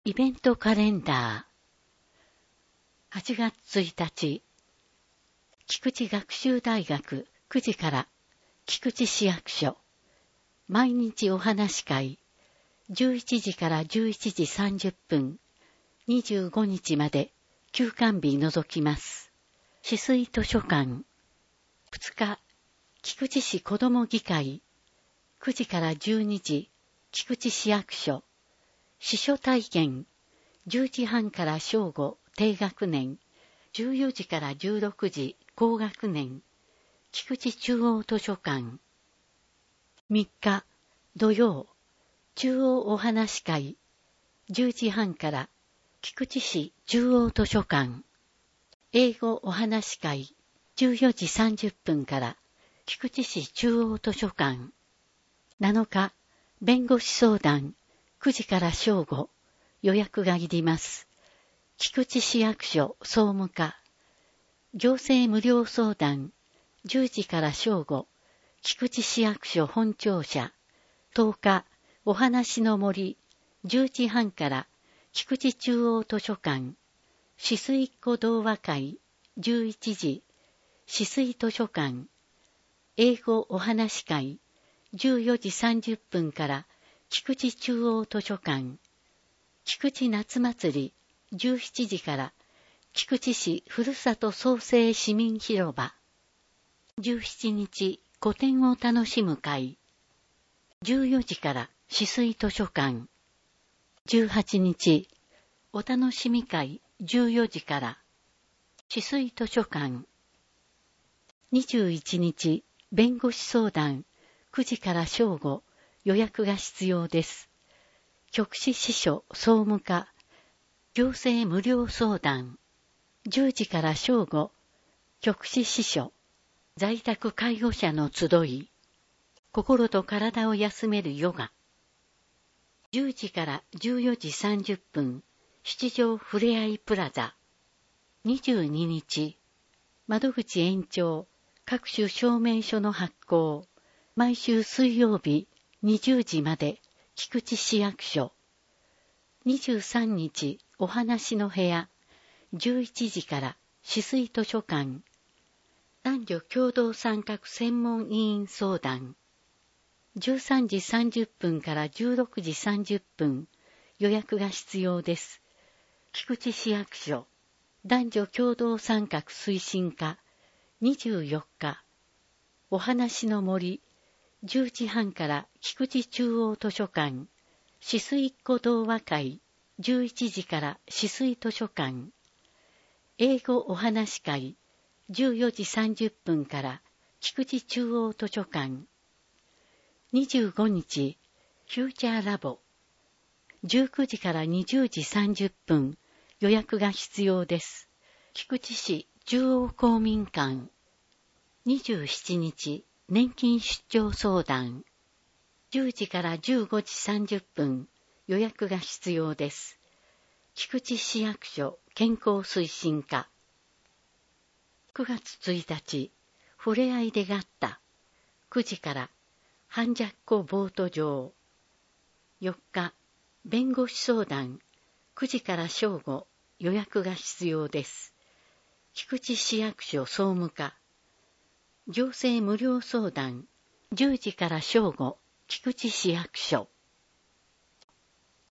イベントカレンダー。8月1日、菊池学習大学9時から菊池市役所。毎日お話会。11時から11時30分。25日まで休館日除きます。市水図書館。2日、菊池市子ども議会。9時から12時、菊池市役所。司書体験。10時半から正午低学年、14時から16時高学年、菊池中央図書館。3日土曜、中央お話会、10時半から菊池市中央図書館。英語お話会、14時30分から菊池市中央図書館。7日、弁護士相談、9時から正午、予約がいります。菊池市役所総務課。行政無料相談。10時から正午。菊池市役所本庁舎。10日、お話の森。10時半から菊池中央図書館。市水っ子童話会。11時。市水図書館。英語お話会。14時30分から菊池中央図書館。菊池夏祭り、17時から、菊池市ふるさと創生市民広場。17日、古典を楽しむ会。14時から、市水図書館。18日、お楽しみ会、14時から、市水図書館。21日、弁護士相談、9時から正午、予約が必要です。局市支所総務課、行政無料相談、10時から正午、局市支所、在宅介護者の集い、心と体を休めるヨガ、10時から14時30分、七条ふれあいプラザ、22日、窓口延長、各種証明書の発行、毎週水曜日20時まで、菊池市役所。23日、お話の部屋。11時から、市水図書館。男女共同参画専門委員相談。13時30分から16時30分。予約が必要です。菊池市役所。男女共同参画推進課。24日。お話の森。10時半から菊池中央図書館、市水っ子童話会、11時から市水図書館、英語お話会、14時30分から菊池中央図書館、25日、フューチャーラボ、19時から20時30分、予約が必要です。菊池市中央公民館、27日、年金出張相談。10時から15時30分、予約が必要です。菊池市役所健康推進課。9月1日、ふれあいでがった。9時から、半ジャッコボート場。4日、弁護士相談。9時から正午、予約が必要です。菊池市役所総務課。行政無料相談、10時から正午、菊池市役所。